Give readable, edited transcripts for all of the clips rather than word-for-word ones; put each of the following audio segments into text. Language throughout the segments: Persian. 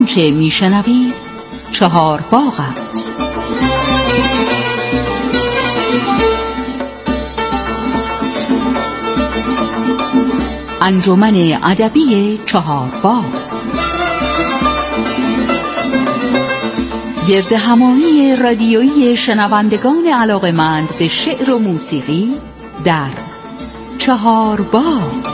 چه میشنوید 4 باغ است. انجمن ادبی 4 باغ گرد همایی رادیویی شنوندگان علاقه‌مند به شعر و موسیقی در 4 باغ.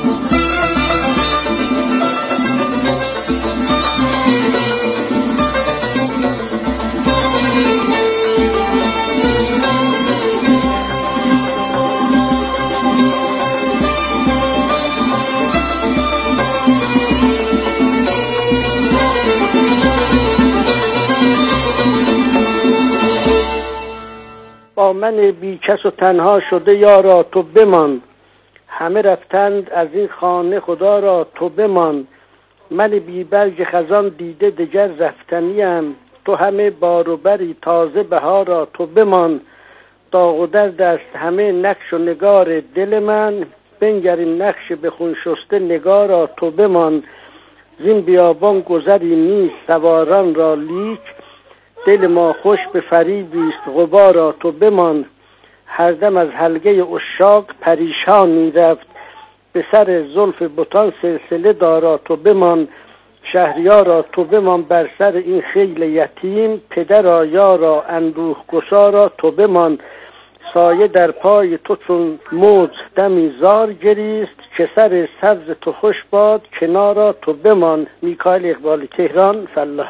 با من بی کس و تنها شده یارا تو بمان، همه رفتند از این خانه خدا را تو بمان. من بی برگ خزان دیده دگر رفتنیم، تو همه بار و بری تازه بهارا تو بمان. داغ و درد است همه نقش و نگار دل من، بنگر این نقش به خون شسته نگارا تو بمان. زین بیابان گذری نیست سواران را لیک، دل ما خوش به فریبیست غبارا تو بمان. هر دم از حلقه عشاق پریشان می رفت، به سر زلف بتان سلسله دارا تو بمان. شهریارا تو بمان بر سر این خیل یتیم، پدر یارا اندوه گسارا تو بمان. سایه در پای تو چون موج دمی زار گریست، که سر سبز تو خوش باد کنارا تو بمان. میکائیل اقبالی، تهران، فلاح.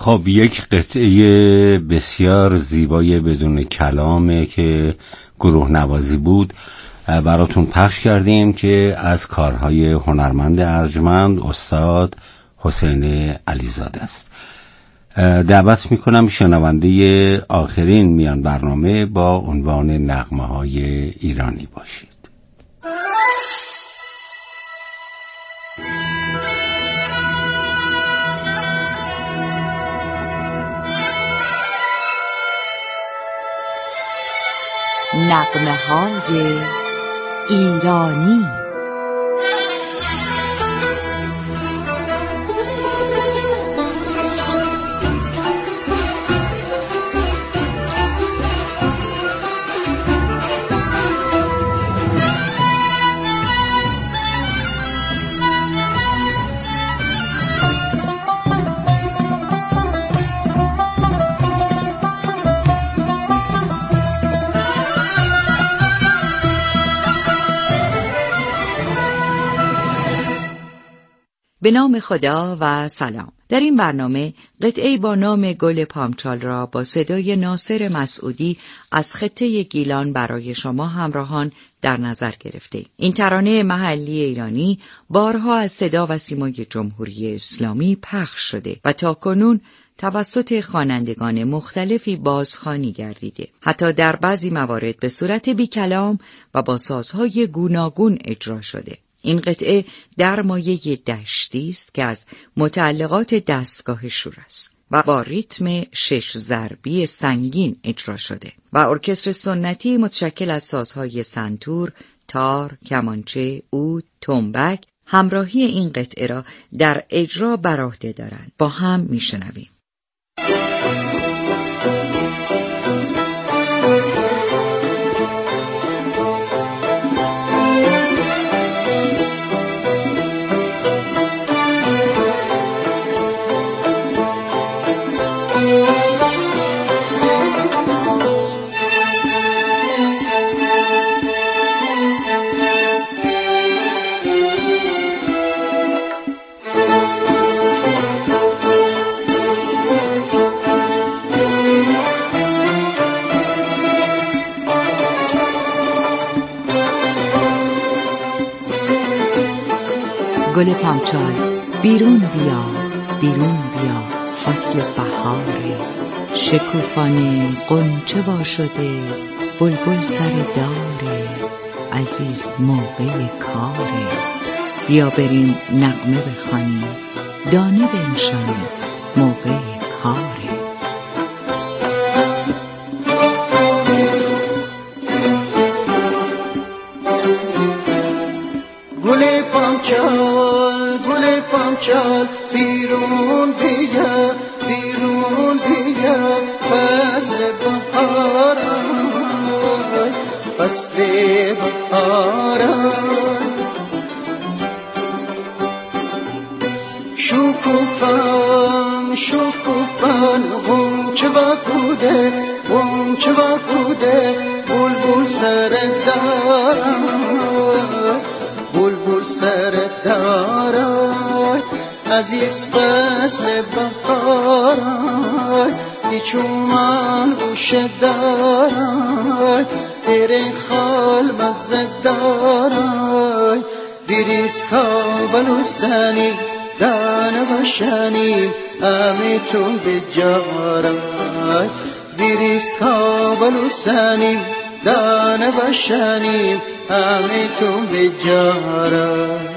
خب یک قطعه بسیار زیبای بدون کلامه که گروه نوازی بود براتون پخش کردیم که از کارهای هنرمند ارجمند استاد حسین علیزاده است. دعوت میکنم شنونده آخرین میان برنامه با عنوان نغمه های ایرانی باشید. نغمه های ایرانی. به نام خدا و سلام. در این برنامه قطعه‌ای با نام گل پامچال را با صدای ناصر مسعودی از خطه گیلان برای شما همراهان در نظر گرفته. این ترانه محلی ایرانی بارها از صدا و سیمای جمهوری اسلامی پخش شده و تاکنون توسط خوانندگان مختلفی بازخوانی گردیده. حتی در بعضی موارد به صورت بی کلام و با سازهای گوناگون اجرا شده. این قطعه در مایه دشتی است که از متعلقات دستگاه شور است و با ریتم 6 ضربی سنگین اجرا شده و ارکستر سنتی متشکل از سازهای سنتور، تار، کمانچه، عود، تنبک همراهی این قطعه را در اجرا بر عهده دارند. با هم میشنویم. گل پامچال بیرون بیا، بیرون بیا، فصل بهاره، شکوفان غنچه وا شده، بلبل سر داره، عزیز موقع کاره، بیا بریم نغمه بخوانیم، دانه بنشانیم، موقع کاره. پامچال بیرون بیا، بیرون بیا، فصل بهارای، فصل بهارای، شکوفان شکوفان غنچه و بوده، غنچه و بوده، بلبل سر دارای، بلبل سر دارای، عزیز فصل بهارای، بیچومان گوشه دارای، دره خال مزه دارای، دیریز کابل و سنی دانه و شنی همیتون به جارای، دیریز کابل و سنی دانه و شنی همیتون به جارای.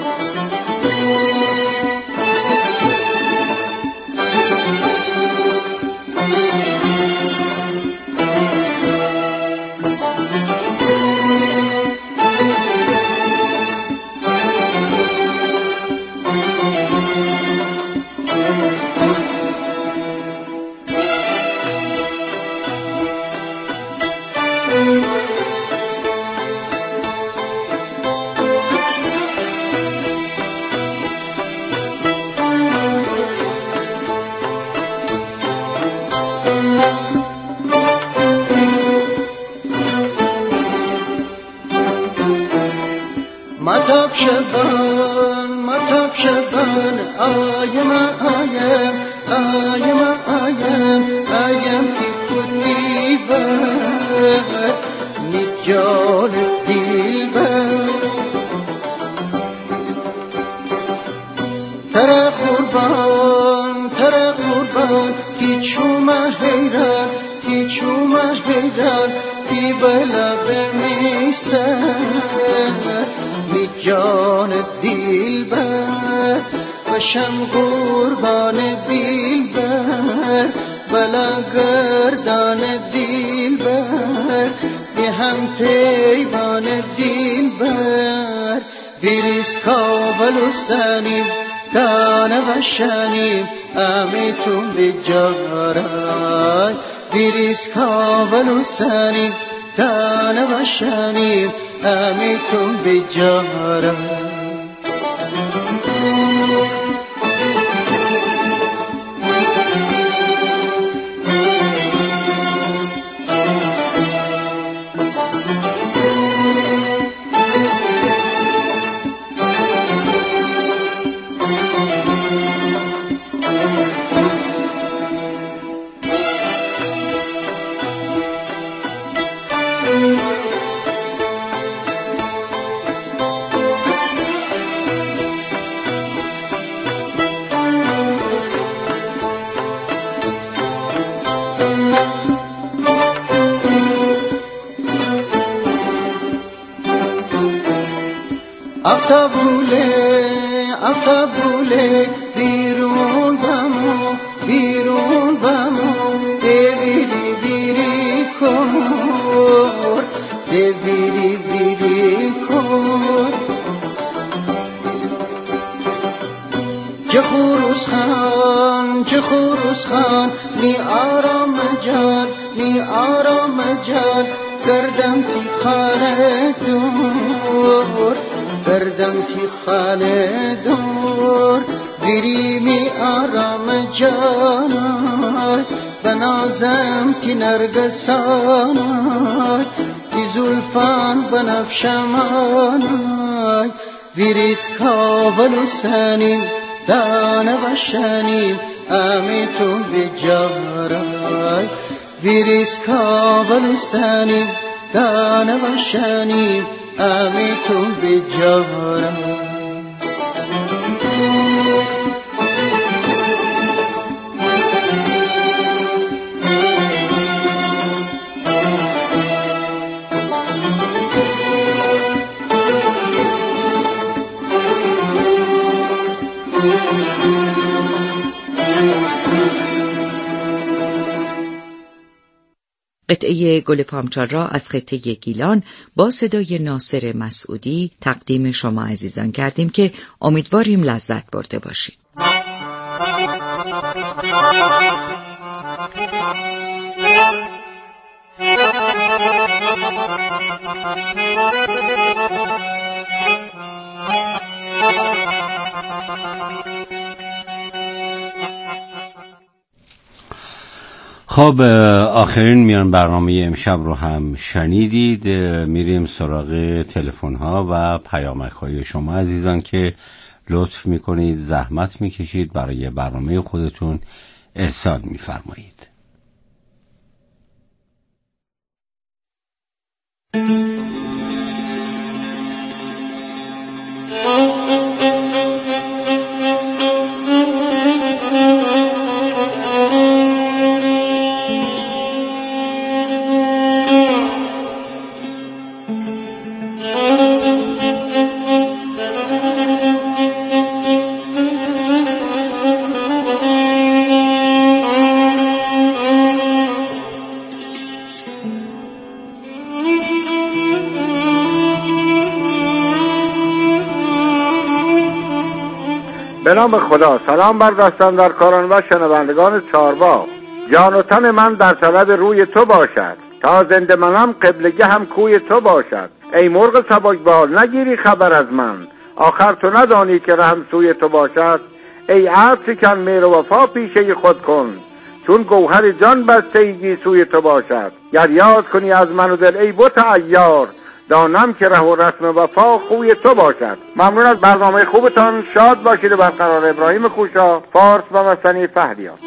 متاب شبان آیم آیم آیم قربان کی چومه حیران کی چومه حیران کی بلب میسر می جان دلبر بشم قربان دلبر بلا گردان دلبر به هم پیمان دلبر بریز کابل و سنیم دانه و شنیم امیتون بجارای بریز کابل و سنیم دانه و شنیم امیتون بجارای افبوله بیرون بمو دیویری بیری کور دیویری بیری کور چه خروس خان می آرام جان کردم تی خانه دور کردم تی خانه دور بیری می آرام جانای بنازم تی نرگسانای تی زلفان بنفشمانای بیریز کابل و سنیم دانه و شنیم امیتون بجارای بیریز کابل و سنیم دانه و شنیم امیتون بجارای قطعه گل پامچال را از خطه گیلان با صدای ناصر مسعودی تقدیم شما عزیزان کردیم که امیدواریم لذت برده باشید. خب آخرین میان برنامه امشب رو هم شنیدید. میریم سراغ تلفن ها و پیامک های شما عزیزان که لطف میکنید، زحمت میکشید برای برنامه خودتون ارسال میفرمایید. به نام خدا. سلام بر دستاندارکاران و شنوندگان چارباغ. جان و تن من در طلب روی تو باشد، تا زنده منم قبلگه هم کوی تو باشد. ای مرغ سبکبال نگیری خبر از من، آخر تو ندانی که رحم سوی تو باشد. ای عطر کن مهر و وفا پیشه خود کن، چون گوهر جان بستگی سوی تو باشد. گر یاد کنی از من و دل ای بت عیار، دانم که ره و رسم وفا خوی تو باشد. ممنون از برنامه خوبتان. شاد باشید و برقرار. ابراهیم خوشا، فارس و مسنی فهریان.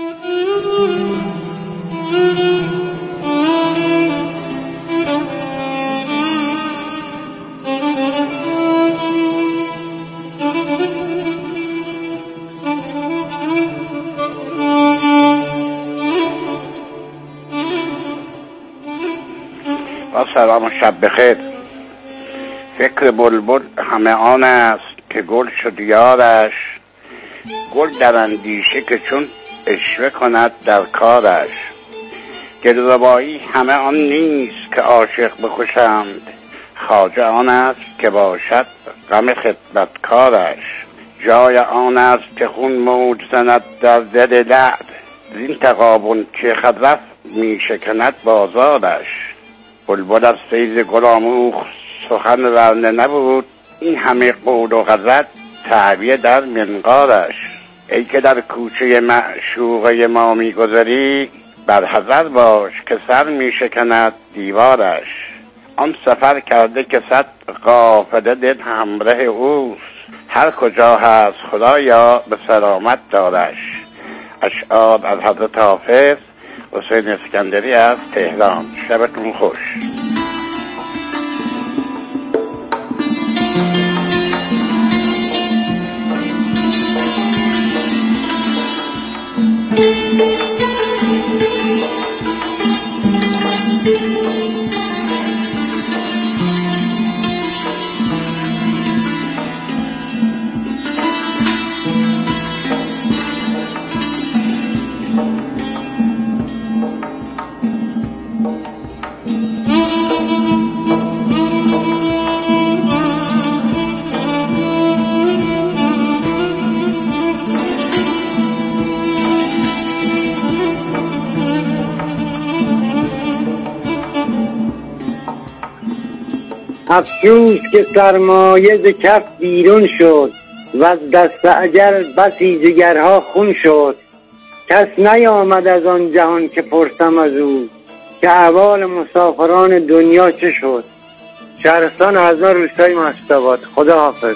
با سلام و شب بخیر. فکر بلبل همه آن است که گل شد یارش، گل در اندیشه که چون اشوه کند در کارش. دلربایی همه آن نیست که عاشق بکشند، خواجه آن است که باشد غم خدمتکارش. جای آن است که خون موج زند در دل لعل، زین تغابن که خضف می شکند بازارش. بلبل از فیض گل آموخت سخن ورنه نبود، این همه قول و غزل تعبیه در منقارش. ای که در کوچه معشوقه ما می گذری، بر حذر باش که سر می شکند دیوارش. آن سفر کرده که صد قافله دل همراه اوست، هر کجا هست خدایا به سلامت دارش. اشعار از حضرت حافظ حسین اسکندری از تهران. شبتون خوش. افسوس که سرمایه ز کف بیرون شد، و از دست اجل بسی جگرها خون شد. کس نیامد از آن جهان که پرسم از او، که احوال مسافران دنیا چه شد. شهرستان هزار روستای مهشتاباد. خدا حافظ.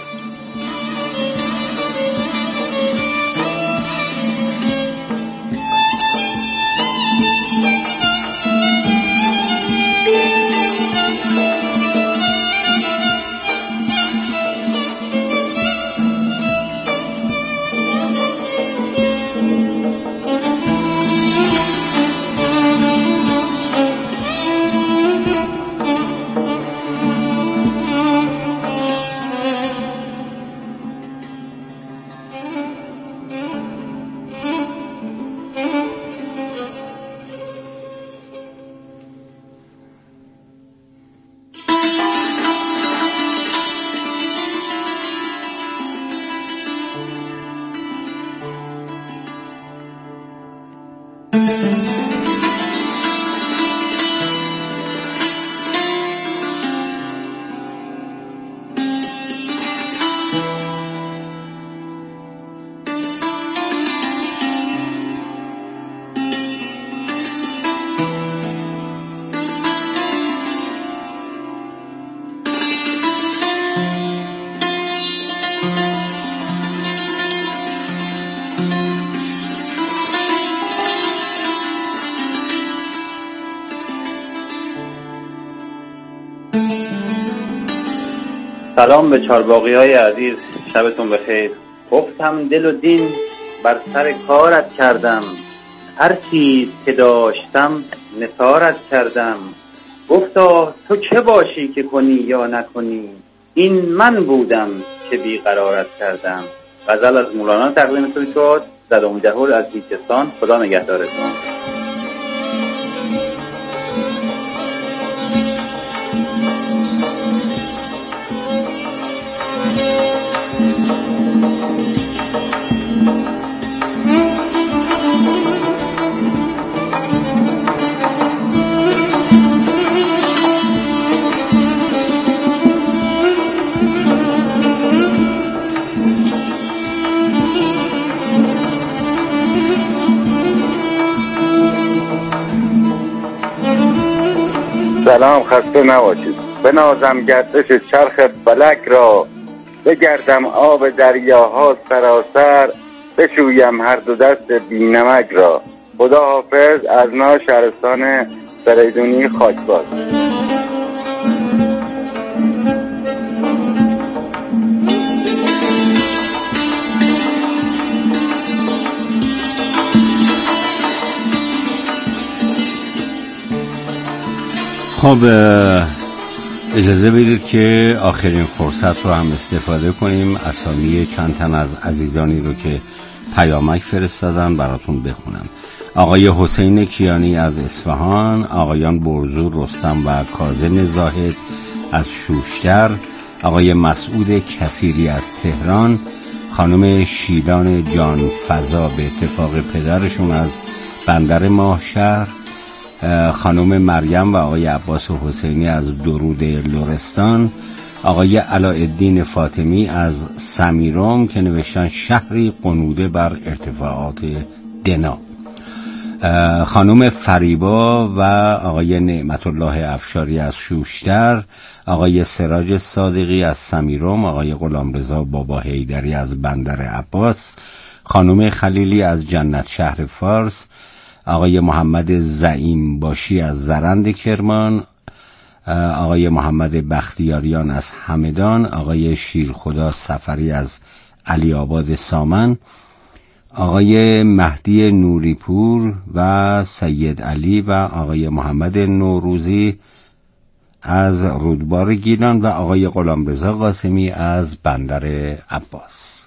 سلام به چارباغی‌های عزیز، شبتون بخیر. گفتم دل و دین بر سر کارت کردم، هر چیز که داشتم نثارت کردم. گفتا تو چه باشی که کنی یا نکنی، این من بودم که بیقرارت کردم. غزل از مولانا تقدیمتون شد. زدام جهول از هیچستان. خدا نگهدارتون. سلام، خسته نباشید. بنازم گردش چرخ فلک را، بگردم آب دریاها سراسر، بشویم هر دو دست بینمک را. خدا حافظ. از نا شهرستان سریدونی خاکباز. خب اجازه بدید که آخرین فرصت رو هم استفاده کنیم اسامی چند تن از عزیزانی رو که پیامک فرستادن براتون بخونم. آقای حسین کیانی از اصفهان، آقایان برزور رستم و کاظم زاهد از شوشتر، آقای مسعود کثیری از تهران، خانم شیلان جان فضا به اتفاق پدرشون از بندر ماهشهر، خانم مریم و آقای عباس حسینی از درود لرستان، آقای علاءالدین فاطمی از سمیرام که نوشتن شهری قنوده بر ارتفاعات دنا، خانم فریبا و آقای نعمت الله افشاری از شوشتر، آقای سراج صادقی از سمیرام، آقای غلامرضا بابا حیدری از بندر عباس، خانم خلیلی از جنت شهر فارس، آقای محمد زعیم باشی از زرند کرمان، آقای محمد بختیاریان از همدان، آقای شیرخدا سفری از علی آباد سامن، آقای مهدی نوریپور و سید علی و آقای محمد نوروزی از رودبار گیلان و آقای غلامرضا قاسمی از بندر عباس.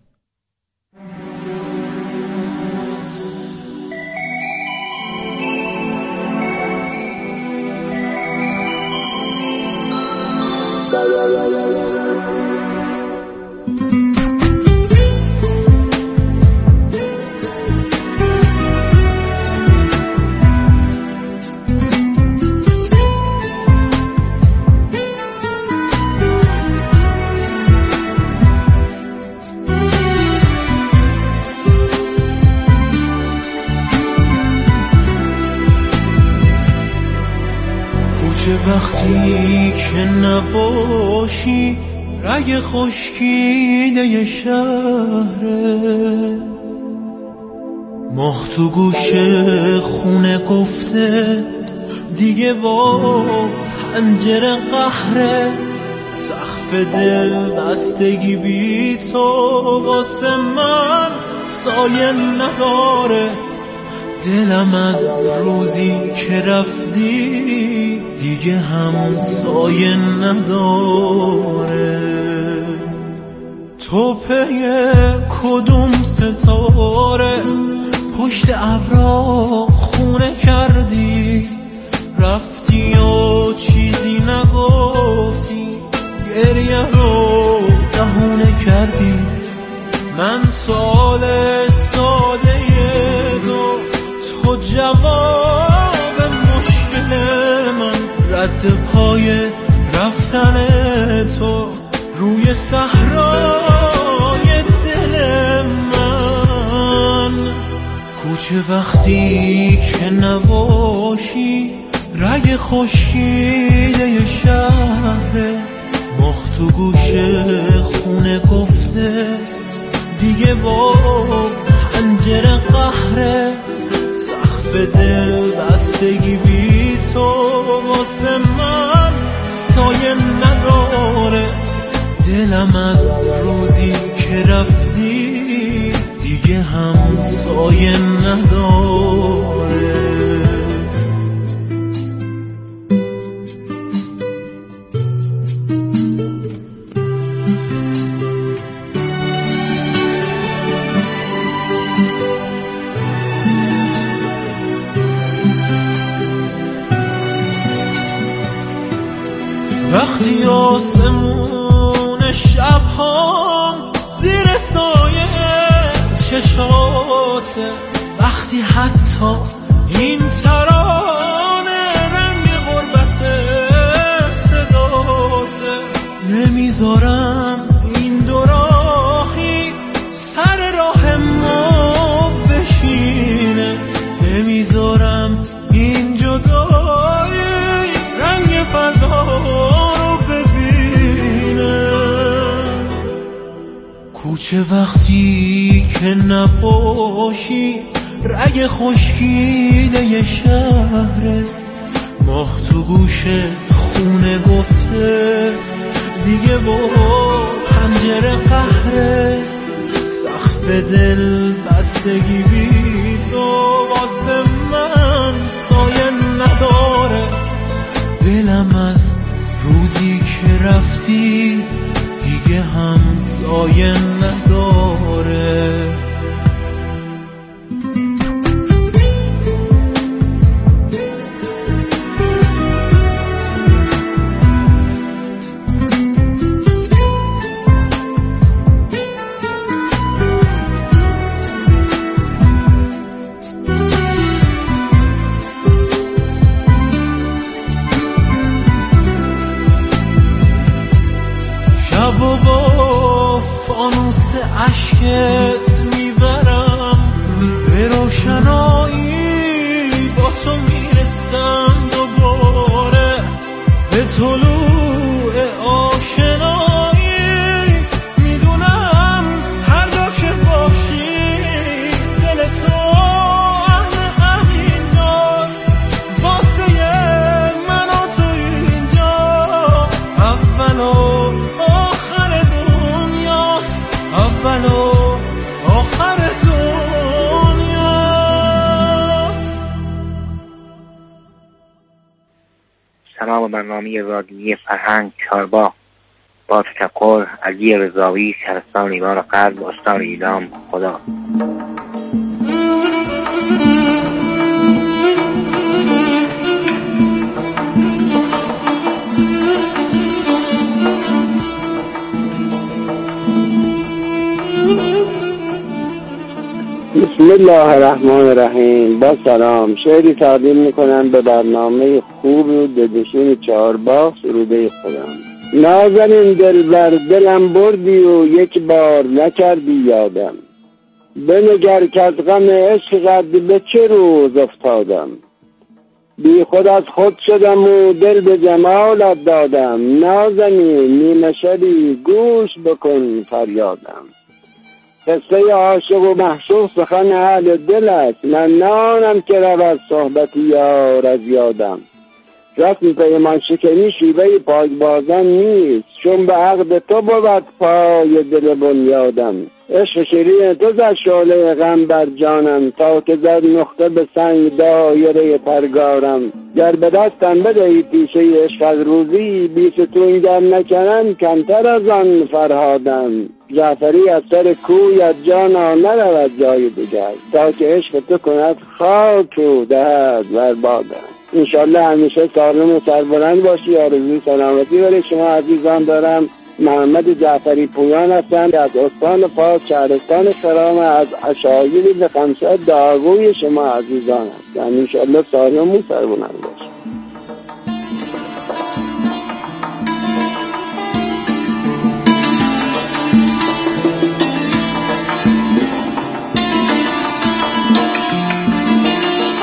وقتی که نباشی رگ خشکیده شهره، ماه تو گوش خونه گفته دیگه با پنجره قهره، سقف دل بستگی بی تو واسه من سایه نداره، دلم از روزی که رفتی دیگه هم سایه نداره. تو پی کدوم ستاره پشت ابرا خونه کردی، رفتی و چیزی نگفتی، گریه رو بهونه کردی. من سوال ساده تو جواب مشکل من، رد پای رفتن تو روی صحرای دل من. کوچه وقتی که نباشی رگ خشکیده شهره، مخ تو گوش خونه گفته دیگه با پنجره قهره، سقف دل بستگی بی تو واسه من سایه نداره، دلم از روزی که رفتی دیگه هم سایه نداره. وقتی آسمون شب‌ها زیر سایه چشاته، وقتی حتی این ترانه رنگ غربت صداته، نمیذارم این دو راهی سر راه ما بشینه، نمیذارم این جدایی رنگ فردا رو ببینه. کوچه وقتی که نباشی رگ خشکیده شهره، ماه تو گوش خونه گفته دیگه با پنجره قهره، سقف دل بستگی بی تو واسه من سایه نداره، وقتی دیگه همسایه نداره. شب و با فانوس عشقت میبرم به روشنایی، با تو میرسم دوباره به طلوع آشنایی. میدونم هر جا که باشی دل تو اهل همینجاست، واسه من و تو اینجا اول و آخر دنیاست، اول و آخر دنیاست. سلام برنامه رادیویی فرهنگ چهارباغ، با تشکر علی رضاوی، شهرستان ایوان غرب، استان ایلام. خدا. بسم الله الرحمن الرحیم. با سلام، شعری تقدیم میکنم به برنامه خوب و دلنشین چهارباغ، سروده خودم. نازنین دلبر دلم بردی و یک بار نکردی یادم، بنگر که از غم عشقت به چه روز افتادم. بی خود از خود شدم و دل به جمالت دادم، نازنین نیمه شبی گوش بکن فریادم. قصه عاشق و محشوق سخن اهل دل است، من نانم که رود صحبت یار از یادم. رسم پیمان شکنی شیوه پاک بازان نیست، چون به عقد تو بود پای دل بنیادم. عشق شیرین تو زد شعله غم بر جانم، تا که زد نقطه به سنگ دایره پرگارم. گر به دستم بدهی پیشه عشق از روزی، بیستون گر نکنم کمتر از آن فرهادم. جعفری از سر کویت جانا نرود جای دیگر، تا که عشق تو کند خاک و دهد بر بادم. انشالله همیشه سالم و سربلند باشی. آرزوی سلامتی برای شما عزیزان دارم. محمد جعفری پویان هستند از استان فاس، شهرستان خرام، از عشایری به خمسه داغوی شما عزیزان هستند. انشالله سالم و سربلند.